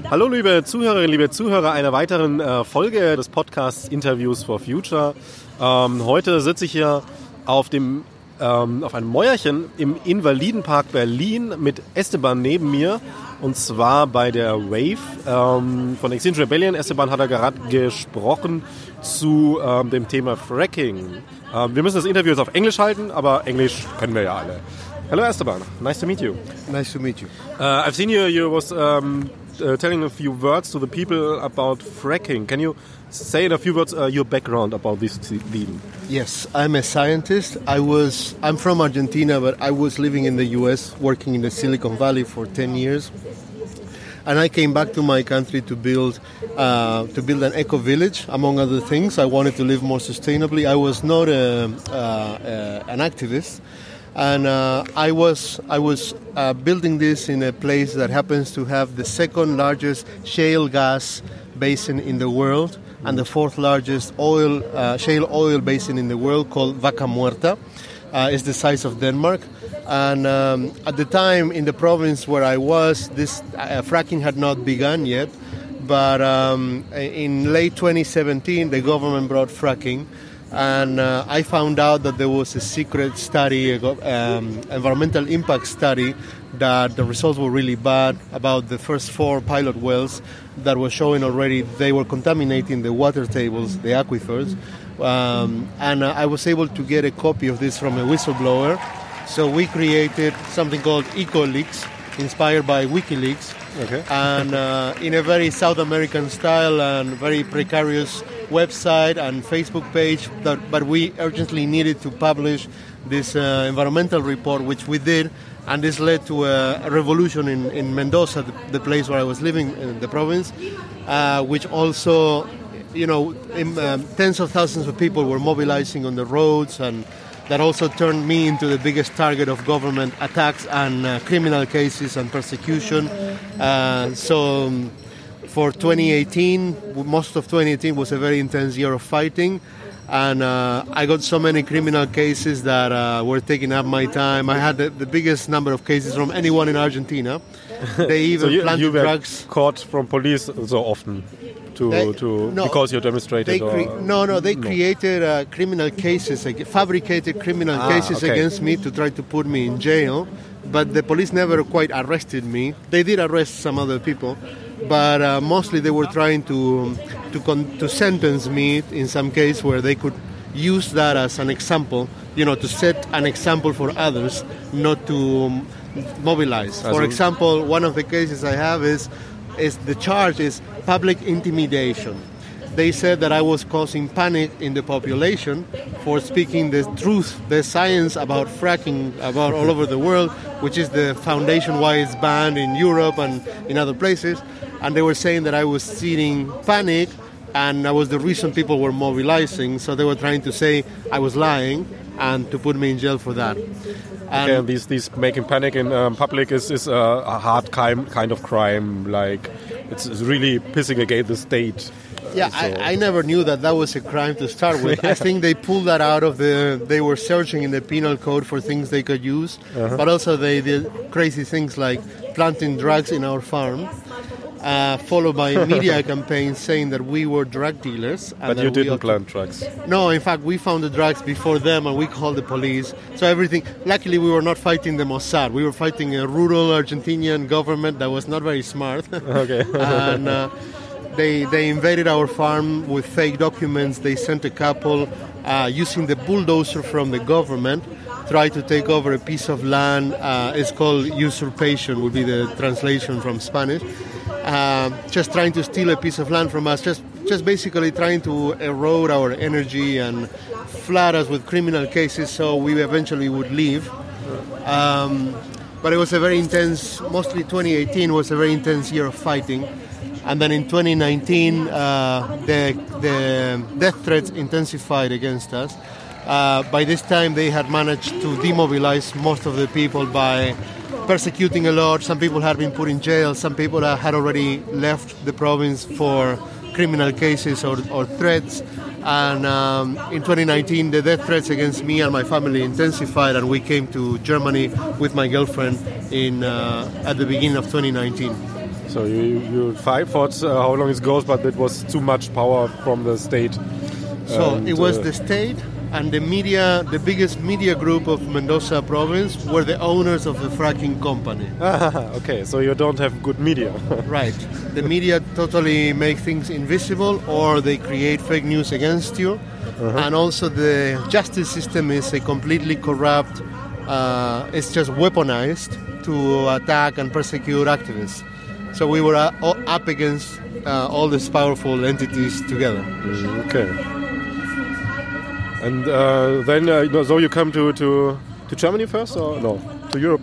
Hallo liebe Zuhörerinnen, liebe Zuhörer einer weiteren Folge des Podcasts Interviews for Future. Heute sitze ich hier auf einem Mäuerchen im Invalidenpark Berlin mit Esteban neben mir. Und zwar bei der Wave von Extinction Rebellion. Esteban hat gerade gesprochen zu dem Thema Fracking. Wir müssen das Interview jetzt auf Englisch halten, aber Englisch können wir ja alle. Hello Esteban, nice to meet you. Nice to meet you. I've seen you was telling a few words to the people about fracking. Can you say in a few words your background about this theme? Yes, I'm a scientist. I'm from Argentina, but I was living in the US, working in the Silicon Valley for 10 years. And I came back to my country to build an eco-village, among other things. I wanted to live more sustainably. I was not an activist. And I was building this in a place that happens to have the second largest shale gas basin in the world and the fourth largest shale oil basin in the world, called Vaca Muerta. It's the size of Denmark. And at the time in the province where I was, this fracking had not begun yet. But in late 2017, the government brought fracking. And I found out that there was a secret study, environmental impact study, that the results were really bad about the first 4 pilot wells that were showing already they were contaminating the water tables, the aquifers. And I was able to get a copy of this from a whistleblower. So we created something called EcoLeaks, inspired by WikiLeaks. Okay. And in a very South American style and very precarious website and Facebook page, but we urgently needed to publish this environmental report, which we did, and this led to a revolution in Mendoza, the place where I was living in the province, which also, tens of thousands of people were mobilizing on the roads, and that also turned me into the biggest target of government attacks and criminal cases and persecution. For 2018, most of 2018 was a very intense year of fighting, and I got so many criminal cases that were taking up my time. I had the biggest number of cases from anyone in Argentina. They even planted drugs. Caught from police so often because you demonstrated? They created criminal cases, fabricated criminal cases against me to try to put me in jail. But the police never quite arrested me. They did arrest some other people, but mostly they were trying to sentence me in some case where they could use that as an example, to set an example for others, not to mobilize. For example, one of the cases I have is the charge is public intimidation. They said that I was causing panic in the population for speaking the truth, the science about fracking about all over the world, which is the foundation why it's banned in Europe and in other places. And they were saying that I was seeding panic, and I was the reason people were mobilizing. So they were trying to say I was lying and to put me in jail for that. And these making panic in public is a hard kind of crime. Like it's really pissing against the state. Yeah, I never knew that was a crime to start with. I think they pulled that out of they were searching in the penal code for things they could use. But also they did crazy things like planting drugs in our farm, followed by media campaigns saying that we were drug dealers. But you didn't plant drugs? No, in fact, we found the drugs before them and we called the police. So everything, luckily we were not fighting the Mossad. We were fighting a rural Argentinian government that was not very smart. Okay. And they invaded our farm with fake documents. They sent a couple using the bulldozer from the government, tried to take over a piece of land. It's called usurpation, would be the translation from Spanish. Just trying to steal a piece of land from us, just basically trying to erode our energy and flood us with criminal cases so we eventually would leave. But it was a very intense, mostly 2018 was a very intense year of fighting. And then in 2019, the death threats intensified against us. By this time, they had managed to demobilize most of the people by persecuting a lot. Some people had been put in jail. Some people had already left the province for criminal cases or threats. And in 2019, the death threats against me and my family intensified, and we came to Germany with my girlfriend at the beginning of 2019. So you fought how long it goes, but it was too much power from the state. So it was the state and the media, the biggest media group of Mendoza province were the owners of the fracking company. Okay, so you don't have good media. Right. The media totally make things invisible, or they create fake news against you. And also the justice system is a completely corrupt, it's just weaponized to attack and persecute activists. So we were up against all these powerful entities together. Okay. And then, so you come to Germany first, or no? To Europe?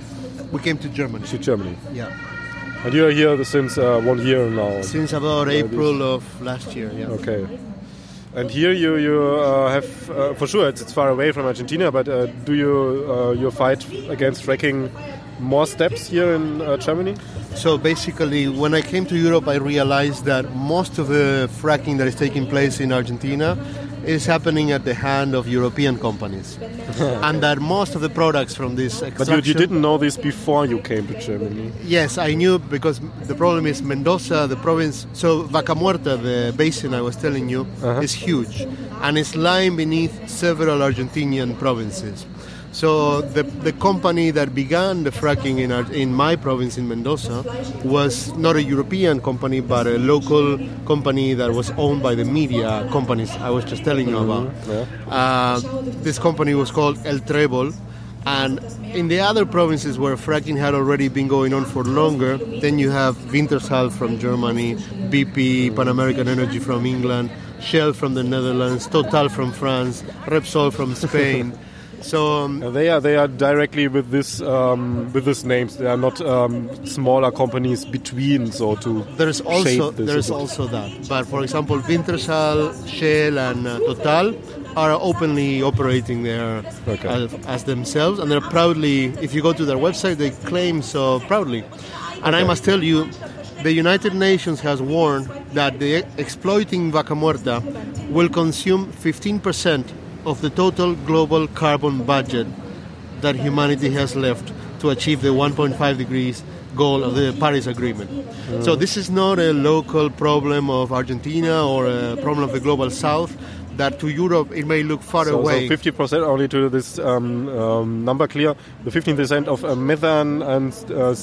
We came to Germany. To Germany. Yeah. And you are here since 1 year now? Since about April of last year, yeah. Okay. And here you have, for sure, it's far away from Argentina, but do you fight against fracking more steps here in Germany? So basically, when I came to Europe, I realized that most of the fracking that is taking place in Argentina is happening at the hand of European companies. And that most of the products from this extraction... But you didn't know this before you came to Germany? Yes, I knew, because the problem is Mendoza, the province... So Vaca Muerta, the basin I was telling you, is huge. And it's lying beneath several Argentinian provinces. So the company that began the fracking in my province in Mendoza was not a European company, but a local company that was owned by the media companies I was just telling you about. Yeah. This company was called El Trébol. And in the other provinces where fracking had already been going on for longer, then you have Wintershall from Germany, BP, Pan American Energy from England, Shell from the Netherlands, Total from France, Repsol from Spain. So they are directly with this names. They are not smaller companies between. So to there's also that. But for example, Wintershall, Shell, and Total are openly operating there as themselves, and they're proudly. If you go to their website, they claim so proudly. And I must tell you, the United Nations has warned that the exploiting Vaca Muerta will consume 15% of the total global carbon budget that humanity has left to achieve the 1.5 degrees goal of the Paris Agreement. So this is not a local problem of Argentina or a problem of the global south, that to Europe it may look far away. So 50% only to this number clear, the 15% of methane and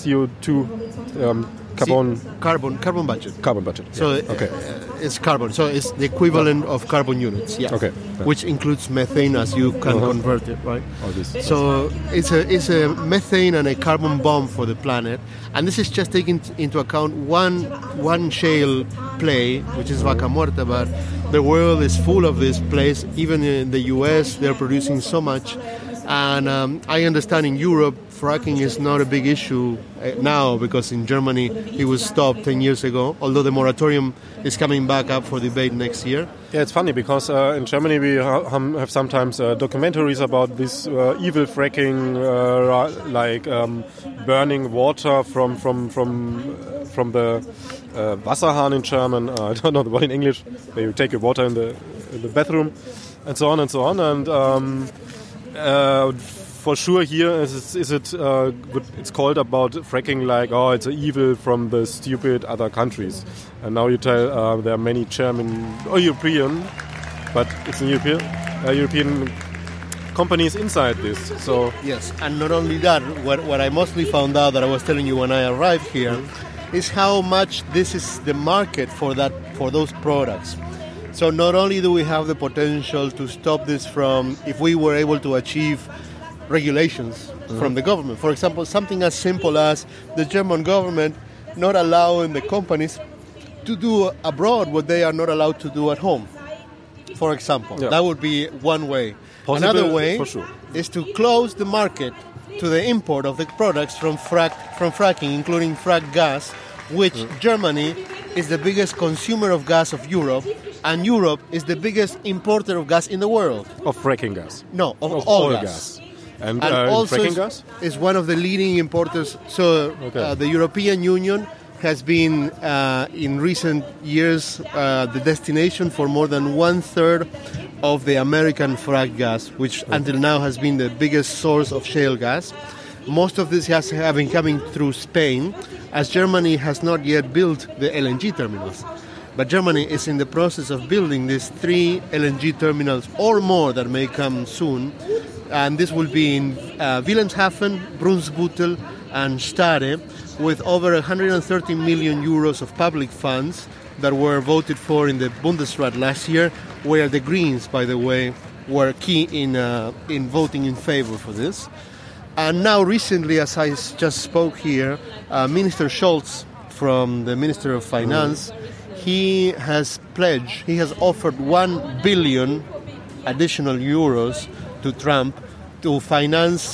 CO2 carbon budget. Carbon budget. Yeah. So it's carbon. So it's the equivalent of carbon units. Yeah. Okay. Yeah. Which includes methane, as you can convert it, right? So it's a methane and a carbon bomb for the planet, and this is just taking into account one shale play, which is Vaca Muerta, but the world is full of this place. Even in the US, they're producing so much. And I understand in Europe, fracking is not a big issue now, because in Germany it was stopped 10 years ago, although the moratorium is coming back up for debate next year. Yeah, it's funny because in Germany we have sometimes documentaries about this evil fracking, like burning water from the Wasserhahn in German. I don't know the word in English. Where you take your water in the bathroom, and so on and so on. And for sure here it's called about fracking like, oh, it's evil from the stupid other countries. And now you tell there are many German or European, but it's in European companies inside this. So yes, and not only that, what I mostly found out that I was telling you when I arrived here is how much this is the market for those products. So not only do we have the potential to stop this from, if we were able to achieve regulations from the government. For example, something as simple as the German government not allowing the companies to do abroad what they are not allowed to do at home. For example, that would be one way. Possible, another way sure, is to close the market to the import of the products from fracking, including frack gas, which Germany is the biggest consumer of gas of Europe, and Europe is the biggest importer of gas in the world. Of fracking gas? No, of all gas. And also fracking gas? Is one of the leading importers. So the European Union has been, in recent years, the destination for more than 1/3 of the American frack gas, which until now has been the biggest source of shale gas. Most of this has been coming through Spain, as Germany has not yet built the LNG terminals. But Germany is in the process of building these 3 LNG terminals or more that may come soon. And this will be in Wilhelmshaven, Brunsbüttel, and Stade, with over 130 million euros of public funds that were voted for in the Bundesrat last year, where the Greens, by the way, were key in voting in favor for this. And now recently, as I just spoke here, Minister Scholz from the Minister of Finance, he has offered 1 billion additional euros to Trump to finance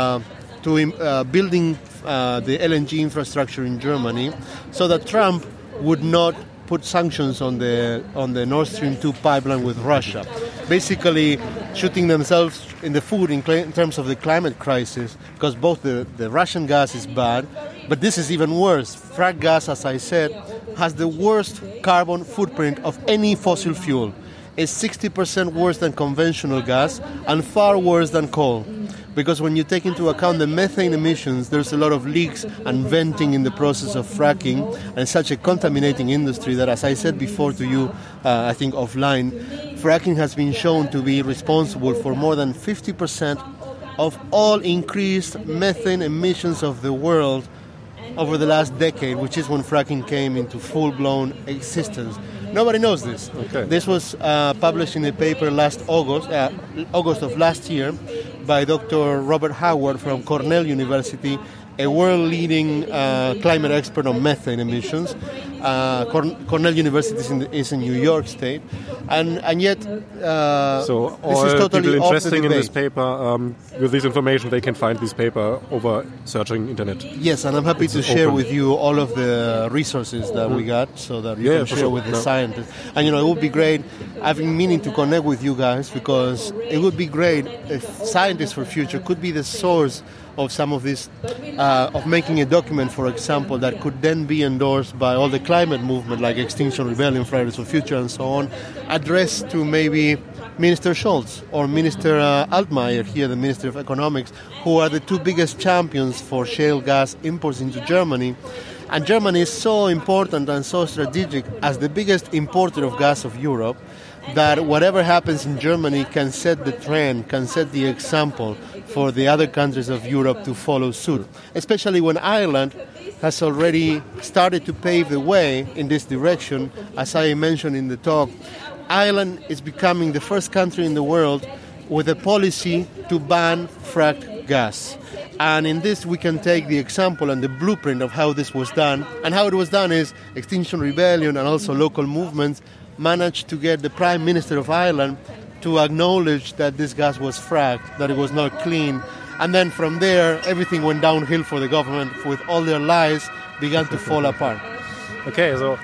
building the LNG infrastructure in Germany, so that Trump would not put sanctions on the Nord Stream 2 pipeline with Russia, basically shooting themselves in the foot in terms of the climate crisis, because both the Russian gas is bad, but this is even worse. Frack gas, as I said, has the worst carbon footprint of any fossil fuel. It's 60% worse than conventional gas and far worse than coal. Because when you take into account the methane emissions, there's a lot of leaks and venting in the process of fracking, and it's such a contaminating industry that, as I said before to you, I think offline, fracking has been shown to be responsible for more than 50% of all increased methane emissions of the world over the last decade, which is when fracking came into full-blown existence. Nobody knows this. Okay. This was published in a paper last August of last year, by Dr. Robert Howard from Cornell University, a world-leading climate expert on methane emissions. Cornell University is in New York State, and yet so this all is totally people off the interested in debate. this paper, with this information, they can find this paper over searching internet. Yes, and I'm happy to share open. with you all of the resources that we got, so that you can for share sure. with the scientists. And it would be great. I've been meaning to connect with you guys, because it would be great if Scientists for Future could be the source of some of this, of making a document, for example, that could then be endorsed by all the climate movement like Extinction Rebellion, Fridays for Future, and so on, addressed to maybe Minister Scholz or Minister Altmaier here, the Minister of Economics, who are the 2 biggest champions for shale gas imports into Germany. And Germany is so important and so strategic as the biggest importer of gas of Europe, that whatever happens in Germany can set the trend, can set the example for the other countries of Europe to follow suit, especially when Ireland has already started to pave the way in this direction. As I mentioned in the talk, Ireland is becoming the first country in the world with a policy to ban fracked gas. And in this we can take the example and the blueprint of how this was done. And how it was done is Extinction Rebellion and also local movements managed to get the Prime Minister of Ireland to acknowledge that this gas was fracked, that it was not clean. And then from there, everything went downhill for the government, with all their lies began to fall apart. Okay, so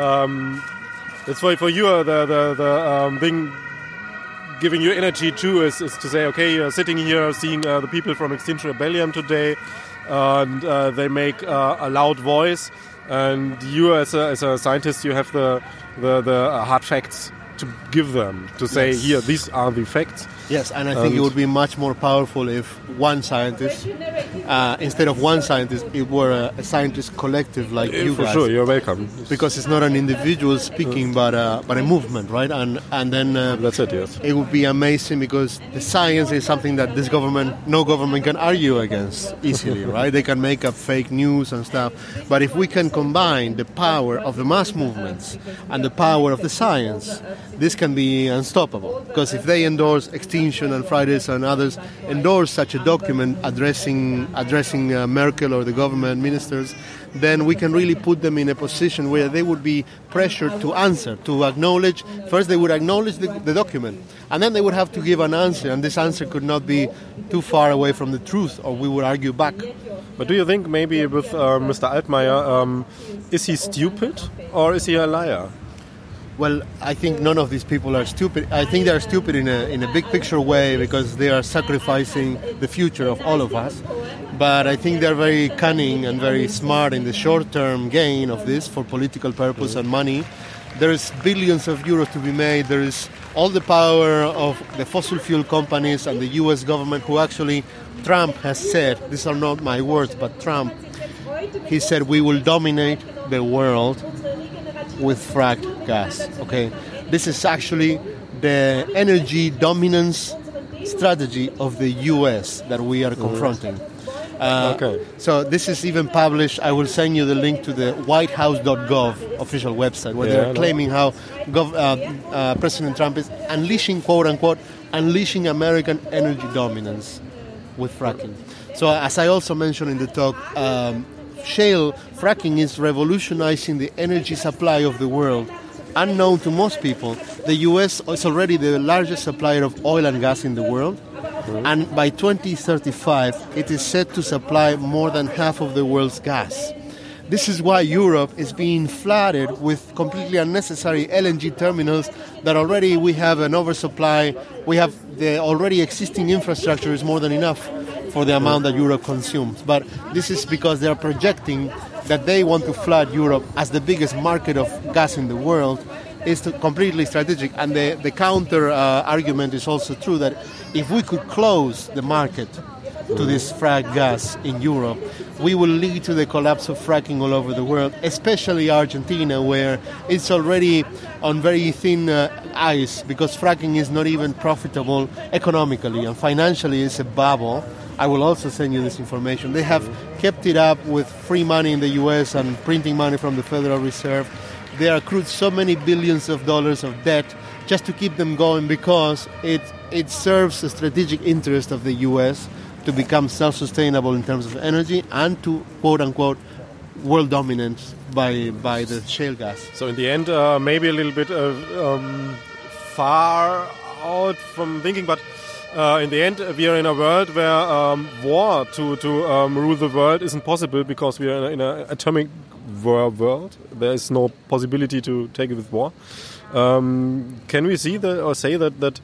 that's why for you the thing giving you energy too is to say, okay, you're sitting here seeing the people from Extinction Rebellion today, and they make a loud voice, and you as a scientist, you have the hard facts to give them, to say, Yes. here, these are the facts. Yes, and I think it would be much more powerful if one scientist, instead of one scientist, it were a scientist collective like you For guys. sure, you're welcome. Because it's not an individual speaking, but a movement, right? And then That's it, yes. it would be amazing, because the science is something that no government can argue against easily, right? They can make up fake news and stuff. But if we can combine the power of the mass movements and the power of the science, this can be unstoppable. Because if they endorse Extinction and Fridays and others endorse such a document addressing Merkel or the government ministers, then we can really put them in a position where they would be pressured to answer, to acknowledge. First, they would acknowledge the document, and then they would have to give an answer, and this answer could not be too far away from the truth, or we would argue back. But do you think maybe with Mr. Altmaier, is he stupid or is he a liar? Well, I think none of these people are stupid. I think they are stupid in a big picture way, because they are sacrificing the future of all of us. But I think they're very cunning and very smart in the short-term gain of this for political purpose and money. There's billions of euros to be made. There is all the power of the fossil fuel companies and the US government, who actually, Trump has said, these are not my words, but Trump he said we will dominate the world with fracked gas. Okay, this is actually the energy dominance strategy of the U.S. that we are confronting. So this is even published. I will send you the link to the whitehouse.gov official website where they're claiming how President Trump is unleashing, quote unquote, unleashing American energy dominance with fracking. So as I also mentioned in the talk, shale fracking is revolutionizing the energy supply of the world. Unknown to most people, the U.S. is already the largest supplier of oil and gas in the world. And by 2035, it is set to supply more than half of the world's gas. This is why Europe is being flooded with completely unnecessary LNG terminals that already we have an oversupply. We have the already existing infrastructure is more than enough for the amount that Europe consumes. But this is because they are projecting that they want to flood Europe as the biggest market of gas in the world. Is completely strategic, and the counter argument is also true that if we could close the market to this fracked gas in Europe, we will lead to the collapse of fracking all over the world, especially Argentina, where it's already on very thin ice because fracking is not even profitable economically, and financially it's a bubble. I will also send you this information. They have kept it up with free money in the U.S. and printing money from the Federal Reserve. They accrued so many billions of dollars of debt just to keep them going because it serves the strategic interest of the U.S. to become self-sustainable in terms of energy and to, quote-unquote, world dominance by the shale gas. So in the end, maybe a little bit far out from thinking, but in the end, we are in a world where war to rule the world isn't possible because we are in an atomic world. There is no possibility to take it with war. Can we see say that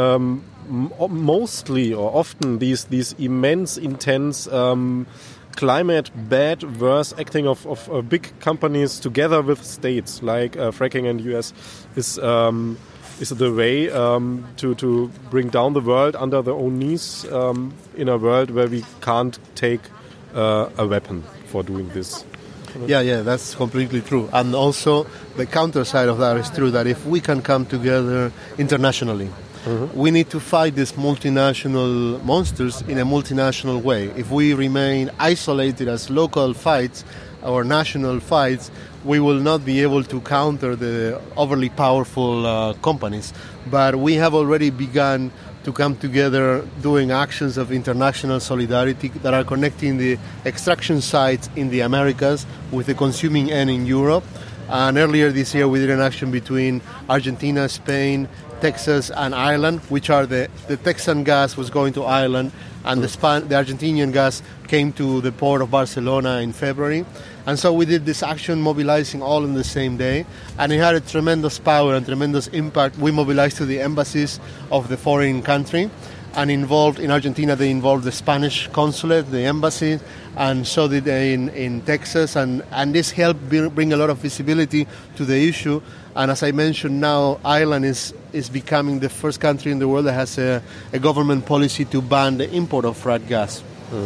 mostly or often these immense, intense climate bad, worse acting of big companies together with states like fracking and US is the way to bring down the world under their own knees in a world where we can't take a weapon for doing this? Yeah, that's completely true. And also the counter side of that is true, that if we can come together internationally, we need to fight these multinational monsters in a multinational way. If we remain isolated as local fights or national fights, we will not be able to counter the overly powerful companies. But we have already begun to come together doing actions of international solidarity that are connecting the extraction sites in the Americas with the consuming end in Europe. And earlier this year we did an action between Argentina, Spain, Texas and Ireland, which are the Texan gas was going to Ireland and the Argentinian gas came to the port of Barcelona in February. And so we did this action mobilizing all in the same day, and it had a tremendous power and tremendous impact. We mobilized to the embassies of the foreign country, and involved in Argentina they involved the Spanish consulate, the embassy, and so did they in Texas, and this helped bring a lot of visibility to the issue. And as I mentioned, now Ireland is becoming the first country in the world that has a government policy to ban the import of fracked gas.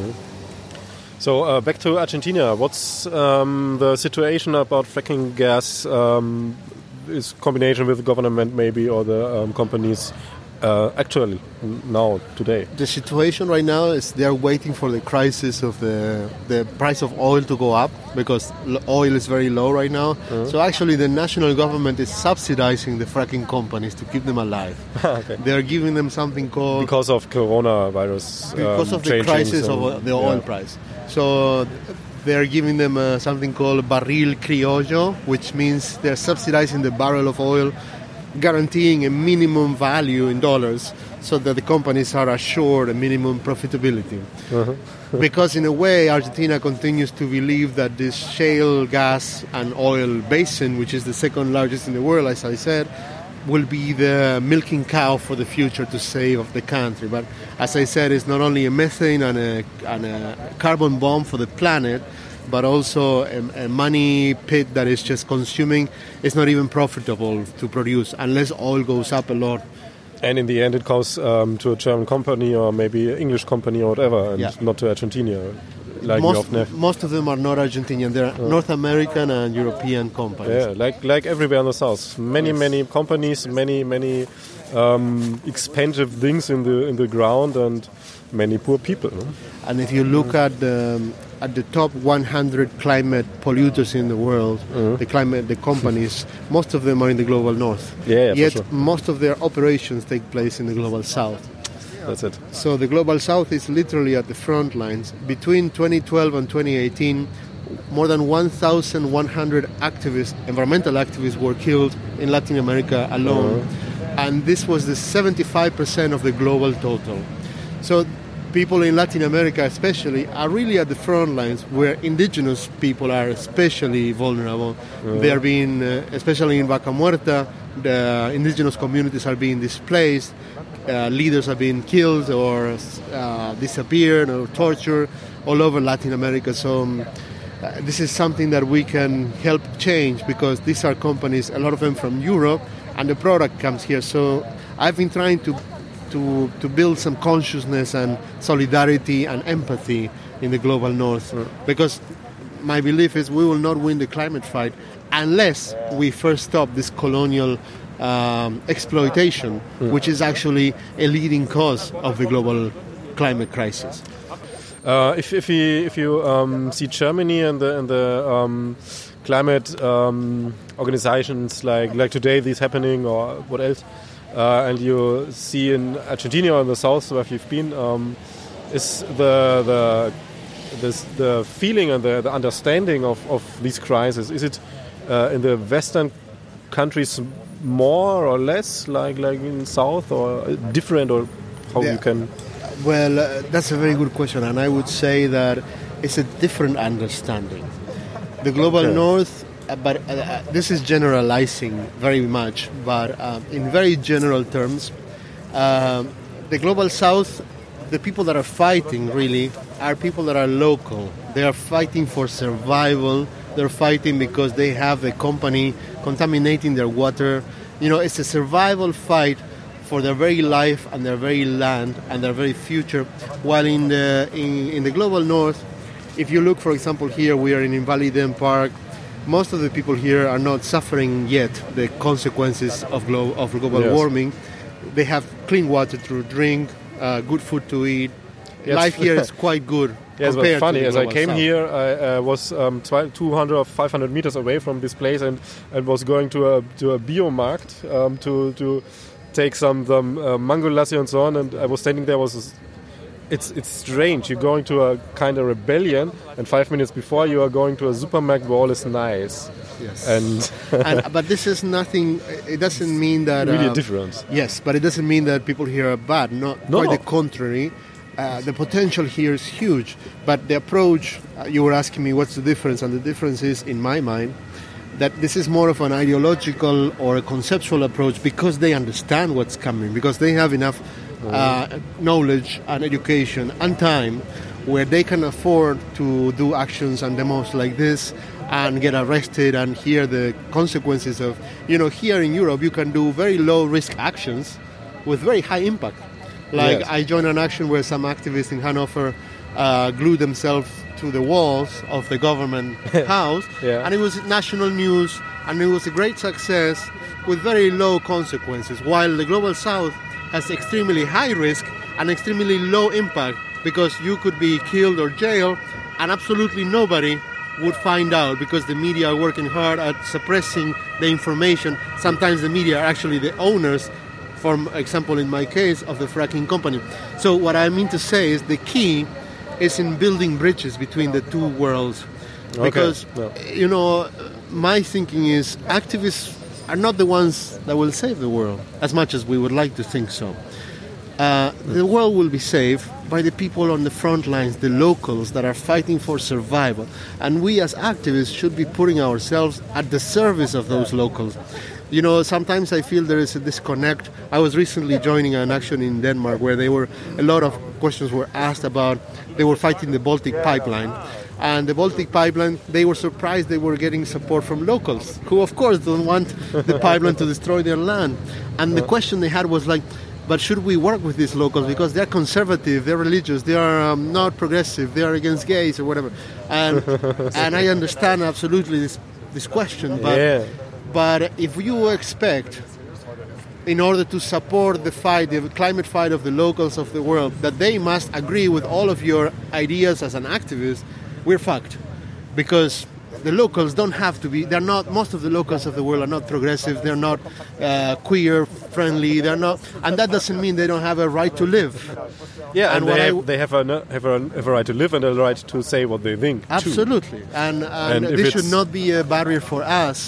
So back to Argentina, what's the situation about fracking gas? Is combination with the government maybe or the companies actually now today? The situation right now is they are waiting for the crisis of the price of oil to go up because oil is very low right now. So actually the national government is subsidizing the fracking companies to keep them alive. Okay. They are giving them something called... Because of coronavirus. Because of the crisis of the oil price. So they're giving them something called barril criollo, which means they're subsidizing the barrel of oil, guaranteeing a minimum value in dollars so that the companies are assured a minimum profitability. Because in a way, Argentina continues to believe that this shale gas and oil basin, which is the second largest in the world, as I said, will be the milking cow for the future to save the country. But as I said, it's not only a methane and a carbon bomb for the planet, but also a money pit that is just consuming. It's not even profitable to produce unless oil goes up a lot. And in the end it goes to a German company or maybe an English company or whatever, and not to Argentina. like we often have. Most of them are not Argentinian. They're North American and European companies. Yeah, like everywhere in the south. Many companies, many expensive things in the ground, and many poor people. No? And if you look at the top 100 climate polluters in the world, the companies, most of them are in the global north. Yeah, Yet for sure. most of their operations take place in the global south. That's it. So the global south is literally at the front lines. Between 2012 and 2018, more than 1,100 environmental activists were killed in Latin America alone. And this was the 75% of the global total. So people in Latin America especially are really at the front lines, where indigenous people are especially vulnerable. They are being, especially in Vaca Muerta, the indigenous communities are being displaced. Leaders are being killed or disappeared or tortured all over Latin America. So this is something that we can help change, because these are companies, a lot of them from Europe, and the product comes here. So I've been trying to build some consciousness and solidarity and empathy in the global north, because my belief is we will not win the climate fight unless we first stop this colonial exploitation, which is actually a leading cause of the global climate crisis. If you see Germany and the climate organizations like today, this happening or what else, and you see in Argentina or in the south where you've been, is the feeling and the understanding of these crises, is it in the Western countries more or less like in South, or different, or how you can? Well, that's a very good question, and I would say that it's a different understanding. The global north, but this is generalizing very much, but in very general terms, the global south, the people that are fighting really are people that are local. They are fighting for survival. They're fighting because they have a company contaminating their water. You know, it's a survival fight for their very life and their very land and their very future. While in the global north, if you look, for example, here we are in Invaliden Park, most of the people here are not suffering yet the consequences of global warming. They have clean water to drink, good food to eat. Yes. Life here is quite good. Yes, but funny, as I came south. here, I was 200 or 500 meters away from this place, and was going to a biomarkt to take some mango lassi and so on, and I was standing there. It's strange. You're going to a kind of rebellion, and 5 minutes before you are going to a supermarket where all is nice. Yes. But this is nothing. It doesn't mean that really a difference. Yes, but it doesn't mean that people here are bad. Quite the contrary. The potential here is huge, but the approach, you were asking me what's the difference, and the difference is, in my mind, that this is more of an ideological or a conceptual approach, because they understand what's coming, because they have enough knowledge and education and time where they can afford to do actions and demos like this and get arrested and hear the consequences of, here in Europe you can do very low risk actions with very high impact. Like, yes. I joined an action where some activists in Hanover glued themselves to the walls of the government house, and it was national news, and it was a great success with very low consequences, while the Global South has extremely high risk and extremely low impact, because you could be killed or jailed and absolutely nobody would find out, because the media are working hard at suppressing the information. Sometimes the media are actually the owners, for example, in my case, of the fracking company. So what I mean to say is the key is in building bridges between the two worlds. Because, my thinking is activists are not the ones that will save the world, as much as we would like to think so. The world will be saved by the people on the front lines, the locals that are fighting for survival. And we as activists should be putting ourselves at the service of those locals. Sometimes I feel there is a disconnect. I was recently joining an action in Denmark where a lot of questions were asked about, they were fighting the Baltic pipeline. And the Baltic pipeline, they were surprised they were getting support from locals, who of course don't want the pipeline to destroy their land. And the question they had was like, but should we work with these locals because they're conservative, they're religious, they are not progressive, they are against gays or whatever? And and I understand absolutely this question, but if you expect, in order to support the fight, the climate fight of the locals of the world, that they must agree with all of your ideas as an activist, we're fucked. Because the locals don't have to be, they're not, most of the locals of the world are not progressive, they're not queer friendly, they're not, and that doesn't mean they don't have a right to live. Yeah, and they have a right to live and a right to say what they think. Absolutely. Too. And this should not be a barrier for us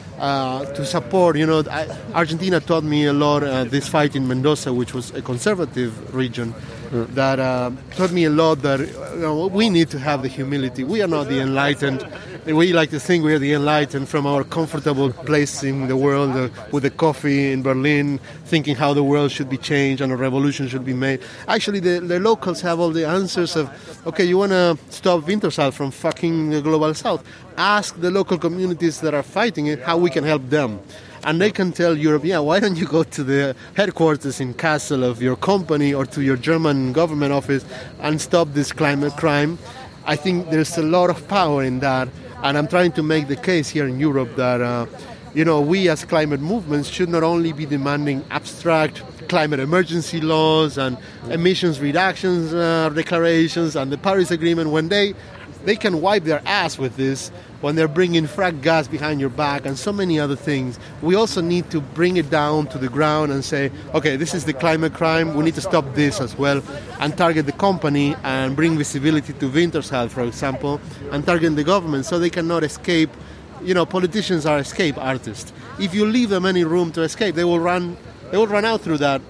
to support. Argentina taught me a lot, this fight in Mendoza, which was a conservative region, that taught me a lot that we need to have the humility. We are not the enlightened. We like to think we are the enlightened from our comfortable place in the world with the coffee in Berlin, thinking how the world should be changed and a revolution should be made. Actually, the locals have all the answers of, okay, you want to stop Wintershall from fucking the global south? Ask the local communities that are fighting it how we can help them. And they can tell Europe, why don't you go to the headquarters in Kassel of your company or to your German government office and stop this climate crime? I think there's a lot of power in that. And I'm trying to make the case here in Europe that, we as climate movements should not only be demanding abstract climate emergency laws and emissions reductions declarations and the Paris Agreement when they can wipe their ass with this, when they're bringing frack gas behind your back and so many other things. We also need to bring it down to the ground and say, okay, this is the climate crime, we need to stop this as well, and target the company and bring visibility to Wintershall, for example, and target the government so they cannot escape. Politicians are escape artists. If you leave them any room to escape, they will run out through that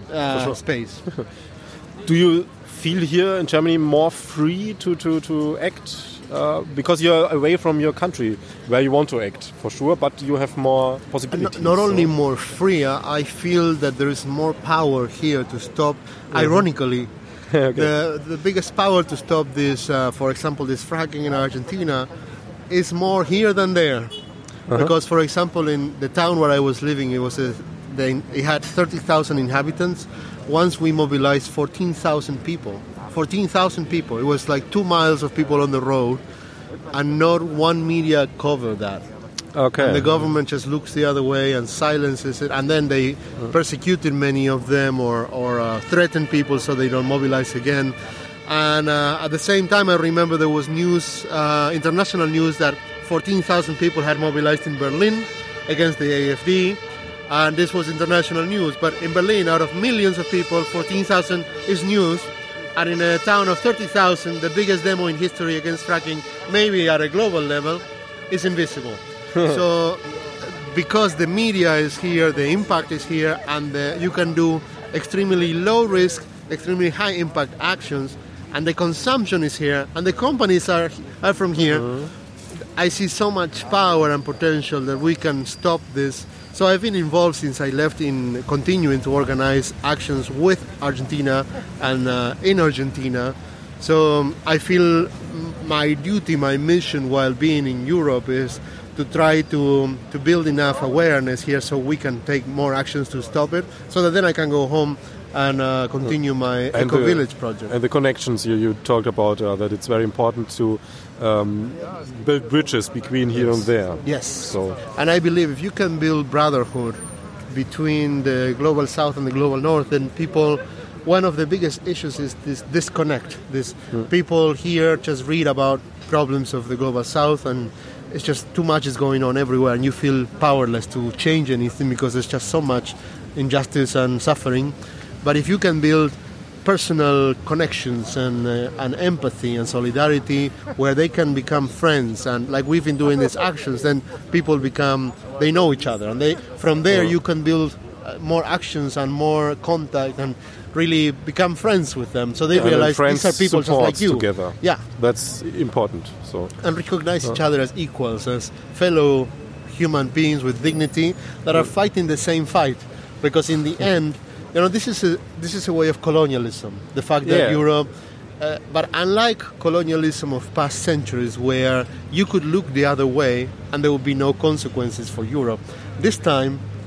space. Do you feel here in Germany more free to act? Because you're away from your country where you want to act, for sure, but you have more possibilities. Not only more free, I feel that there is more power here to stop, ironically. Okay. The biggest power to stop this, for example, this fracking in Argentina, is more here than there. Because, for example, in the town where I was living, it had 30,000 inhabitants. Once we mobilized 14,000 people. 14,000 people. It was like 2 miles of people on the road, and not one media covered that. Okay. And the government just looks the other way and silences it, and then they persecuted many of them or threatened people so they don't mobilize again. And at the same time, I remember there was news, international news, that 14,000 people had mobilized in Berlin against the AfD. And this was international news. But in Berlin, out of millions of people, 14,000 is news. And in a town of 30,000, the biggest demo in history against fracking, maybe at a global level, is invisible. So because the media is here, the impact is here, and you can do extremely low risk, extremely high impact actions, and the consumption is here, and the companies are from here. I see so much power and potential that we can stop this. So I've been involved since I left in continuing to organize actions with Argentina and in Argentina. So I feel my duty, my mission while being in Europe is to try to build enough awareness here so we can take more actions to stop it, so that then I can go home and continue my Eco-Village project. And the connections you talked about, that it's very important to build bridges between here and there. Yes. So. And I believe if you can build brotherhood between the global south and the global north, then one of the biggest issues is this disconnect. People here just read about problems of the global south, and it's just too much is going on everywhere, and you feel powerless to change anything because there's just so much injustice and suffering. But if you can build personal connections and empathy and solidarity where they can become friends, and like we've been doing these actions, then people they know each other, and from there you can build more actions and more contact and really become friends with them, so they realize these are people just like you. Together. Yeah, that's important. So and recognize each other as equals, as fellow human beings with dignity that are fighting the same fight, because in the end, this is a way of colonialism. The fact that Europe, but unlike colonialism of past centuries, where you could look the other way and there would be no consequences for Europe, this time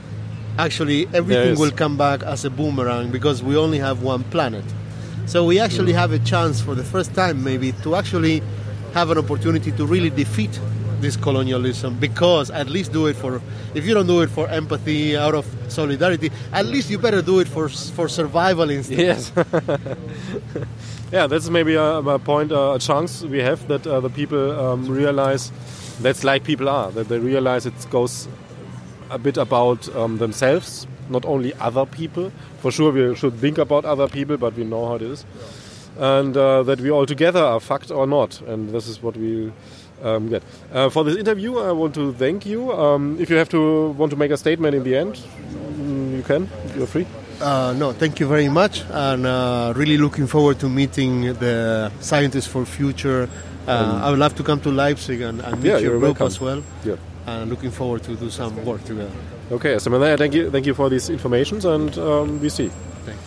actually everything will come back as a boomerang because we only have one planet. So we actually have a chance for the first time maybe to actually have an opportunity to really defeat this colonialism, because at least do it for, if you don't do it for empathy, out of solidarity, at least you better do it for survival instinct. Yes. Yeah, that's maybe a point, a chance we have that the people realize that's like people are, that they realize it goes a bit about themselves, not only other people. For sure we should think about other people, but we know how it is. And that we all together are fucked or not, and this is what we get. For this interview, I want to thank you. If you want to make a statement in the end, you can. You're free. No, thank you very much, and really looking forward to meeting the Scientists for Future. I would love to come to Leipzig and meet your group as well. Yeah. And looking forward to do some work together. Okay, so thank you for these informations, and we see. Thanks.